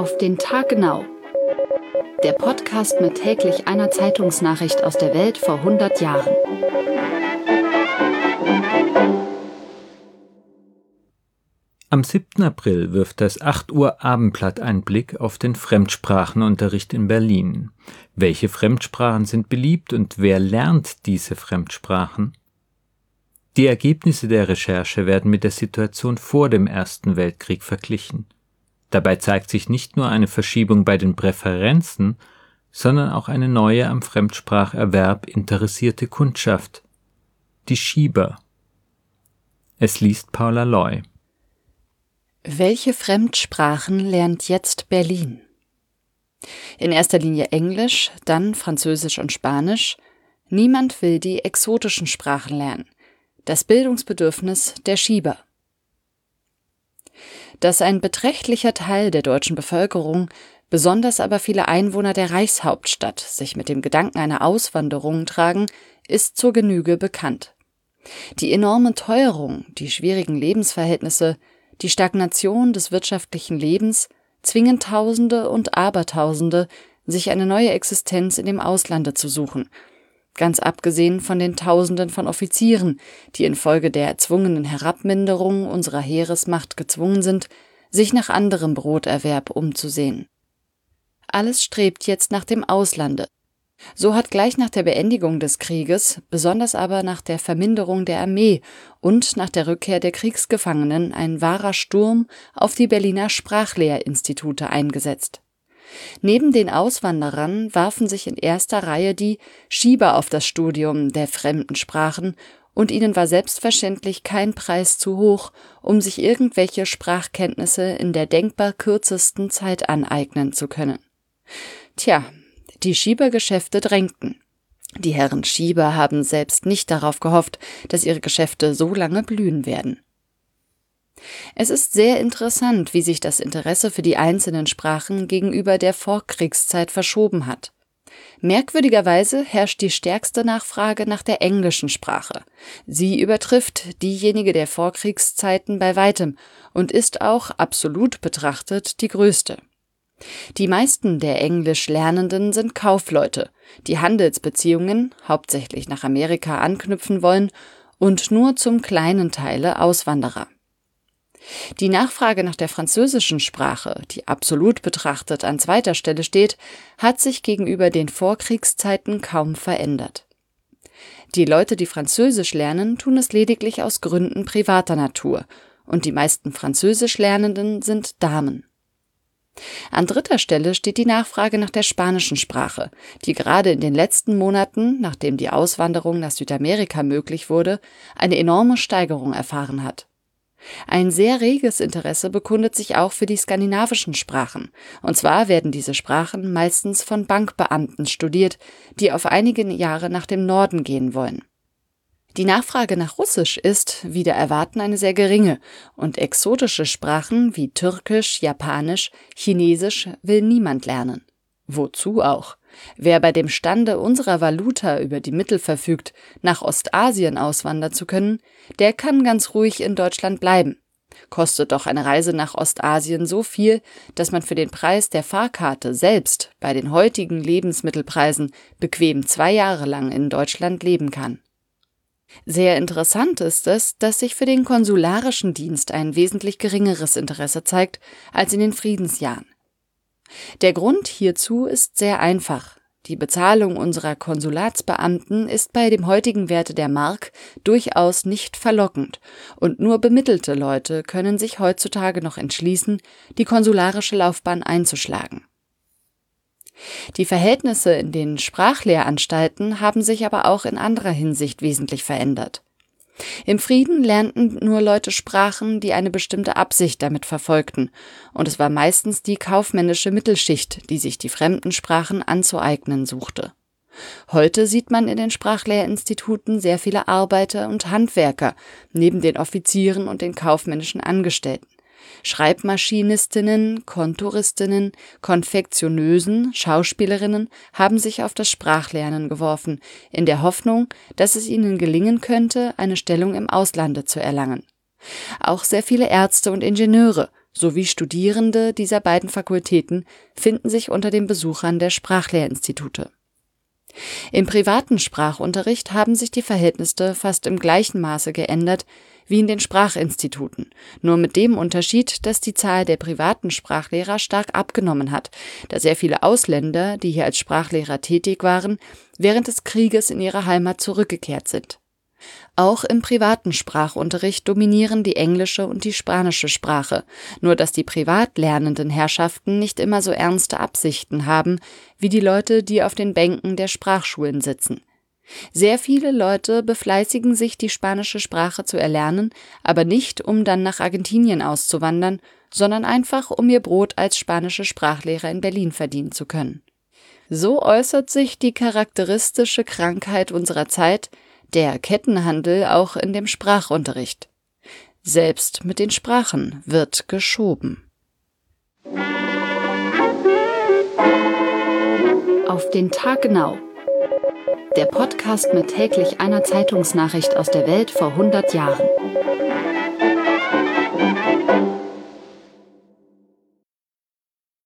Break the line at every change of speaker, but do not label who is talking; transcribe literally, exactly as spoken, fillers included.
Auf den Tag genau. Der Podcast mit täglich einer Zeitungsnachricht aus der Welt vor hundert Jahren.
Am siebten April wirft das acht Uhr Abendblatt einen Blick auf den Fremdsprachenunterricht in Berlin. Welche Fremdsprachen sind beliebt und wer lernt diese Fremdsprachen? Die Ergebnisse der Recherche werden mit der Situation vor dem Ersten Weltkrieg verglichen. Dabei zeigt sich nicht nur eine Verschiebung bei den Präferenzen, sondern auch eine neue am Fremdspracherwerb interessierte Kundschaft, die Schieber. Es liest Paula Loy.
Welche Fremdsprachen lernt jetzt Berlin? In erster Linie Englisch, dann Französisch und Spanisch. Niemand will die exotischen Sprachen lernen. Das Bildungsbedürfnis der Schieber. Dass ein beträchtlicher Teil der deutschen Bevölkerung, besonders aber viele Einwohner der Reichshauptstadt, sich mit dem Gedanken einer Auswanderung tragen, ist zur Genüge bekannt. Die enorme Teuerung, die schwierigen Lebensverhältnisse, die Stagnation des wirtschaftlichen Lebens zwingen Tausende und Abertausende, sich eine neue Existenz in dem Auslande zu suchen. Ganz abgesehen von den Tausenden von Offizieren, die infolge der erzwungenen Herabminderung unserer Heeresmacht gezwungen sind, sich nach anderem Broterwerb umzusehen. Alles strebt jetzt nach dem Auslande. So hat gleich nach der Beendigung des Krieges, besonders aber nach der Verminderung der Armee und nach der Rückkehr der Kriegsgefangenen ein wahrer Sturm auf die Berliner Sprachlehrinstitute eingesetzt. Neben den Auswanderern warfen sich in erster Reihe die Schieber auf das Studium der fremden Sprachen, und ihnen war selbstverständlich kein Preis zu hoch, um sich irgendwelche Sprachkenntnisse in der denkbar kürzesten Zeit aneignen zu können. Tja, die Schiebergeschäfte drängten. Die Herren Schieber haben selbst nicht darauf gehofft, dass ihre Geschäfte so lange blühen werden. Es ist sehr interessant, wie sich das Interesse für die einzelnen Sprachen gegenüber der Vorkriegszeit verschoben hat. Merkwürdigerweise herrscht die stärkste Nachfrage nach der englischen Sprache. Sie übertrifft diejenige der Vorkriegszeiten bei weitem und ist auch absolut betrachtet die größte. Die meisten der Englisch Lernenden sind Kaufleute, die Handelsbeziehungen, hauptsächlich nach Amerika, anknüpfen wollen und nur zum kleinen Teile Auswanderer. Die Nachfrage nach der französischen Sprache, die absolut betrachtet an zweiter Stelle steht, hat sich gegenüber den Vorkriegszeiten kaum verändert. Die Leute, die Französisch lernen, tun es lediglich aus Gründen privater Natur, und die meisten Französisch Lernenden sind Damen. An dritter Stelle steht die Nachfrage nach der spanischen Sprache, die gerade in den letzten Monaten, nachdem die Auswanderung nach Südamerika möglich wurde, eine enorme Steigerung erfahren hat. Ein sehr reges Interesse bekundet sich auch für die skandinavischen Sprachen, und zwar werden diese Sprachen meistens von Bankbeamten studiert, die auf einige Jahre nach dem Norden gehen wollen. Die Nachfrage nach Russisch ist, wider Erwarten, eine sehr geringe, und exotische Sprachen wie Türkisch, Japanisch, Chinesisch will niemand lernen. Wozu auch? Wer bei dem Stande unserer Valuta über die Mittel verfügt, nach Ostasien auswandern zu können, der kann ganz ruhig in Deutschland bleiben. Kostet doch eine Reise nach Ostasien so viel, dass man für den Preis der Fahrkarte selbst bei den heutigen Lebensmittelpreisen bequem zwei Jahre lang in Deutschland leben kann. Sehr interessant ist es, dass sich für den konsularischen Dienst ein wesentlich geringeres Interesse zeigt als in den Friedensjahren. Der Grund hierzu ist sehr einfach. Die Bezahlung unserer Konsulatsbeamten ist bei dem heutigen Wert der Mark durchaus nicht verlockend, und nur bemittelte Leute können sich heutzutage noch entschließen, die konsularische Laufbahn einzuschlagen. Die Verhältnisse in den Sprachlehranstalten haben sich aber auch in anderer Hinsicht wesentlich verändert. Im Frieden lernten nur Leute Sprachen, die eine bestimmte Absicht damit verfolgten, und es war meistens die kaufmännische Mittelschicht, die sich die fremden Sprachen anzueignen suchte. Heute sieht man in den Sprachlehrinstituten sehr viele Arbeiter und Handwerker, neben den Offizieren und den kaufmännischen Angestellten. Schreibmaschinistinnen, Kontoristinnen, Konfektioneusen, Schauspielerinnen haben sich auf das Sprachlernen geworfen, in der Hoffnung, dass es ihnen gelingen könnte, eine Stellung im Auslande zu erlangen. Auch sehr viele Ärzte und Ingenieure, sowie Studierende dieser beiden Fakultäten finden sich unter den Besuchern der Sprachlehrinstitute. Im privaten Sprachunterricht haben sich die Verhältnisse fast im gleichen Maße geändert wie in den Sprachinstituten, nur mit dem Unterschied, dass die Zahl der privaten Sprachlehrer stark abgenommen hat, da sehr viele Ausländer, die hier als Sprachlehrer tätig waren, während des Krieges in ihre Heimat zurückgekehrt sind. Auch im privaten Sprachunterricht dominieren die englische und die spanische Sprache, nur dass die privat lernenden Herrschaften nicht immer so ernste Absichten haben, wie die Leute, die auf den Bänken der Sprachschulen sitzen. Sehr viele Leute befleißigen sich, die spanische Sprache zu erlernen, aber nicht, um dann nach Argentinien auszuwandern, sondern einfach, um ihr Brot als spanische Sprachlehrer in Berlin verdienen zu können. So äußert sich die charakteristische Krankheit unserer Zeit, der Kettenhandel, auch in dem Sprachunterricht. Selbst mit den Sprachen wird geschoben. Auf den Tag genau. Der Podcast mit täglich einer Zeitungsnachricht aus der Welt vor hundert Jahren.